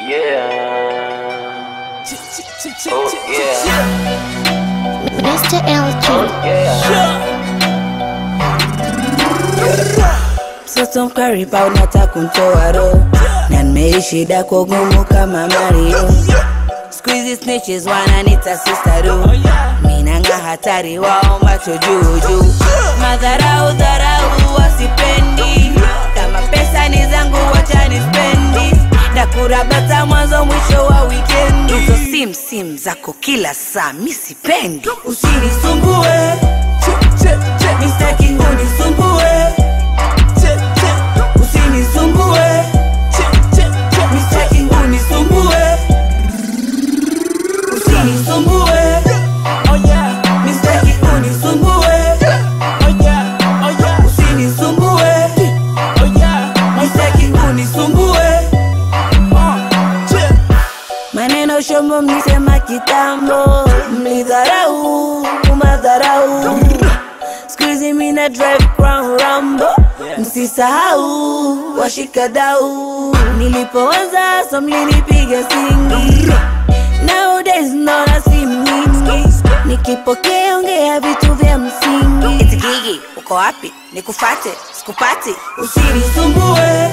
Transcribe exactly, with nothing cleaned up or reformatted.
yeah. Oh yeah. Mister L G. Oh yeah. Mtoto mkaripa unataka kunitoa roho, na nimeishi dako gumu kama Mario. Squeezy snitches wananita sister do. Minanga hatari wao macho juu juu. Madharau dharau wasipendi, kama pesa ni zangu wacha nispendi. Nakurabata mwanzo mwisho wa weekend. Hizo sim sim zako kila saa mi sipendi. Usinisumbue, mistaki unisumbue. Usinisumbue, mistaki unisumbue. Usinisumbue, oh yeah, mistaki unisumbue. Oh yeah, oh yeah, usinisumbue. Oh yeah, mistaki unisumbue. Maneno shombo mlisema kitambo, mlidharau, umadharau. Squeezy mina drive crown rambo, msisahau, washikadau. Nilipoanza so mlinipiga singi, nowadays naona simu nyingi. Nikipokea ongea vitu vya msingi. Eti Gigi, uko wapi? Nikufate, sikupati. Usinisumbue,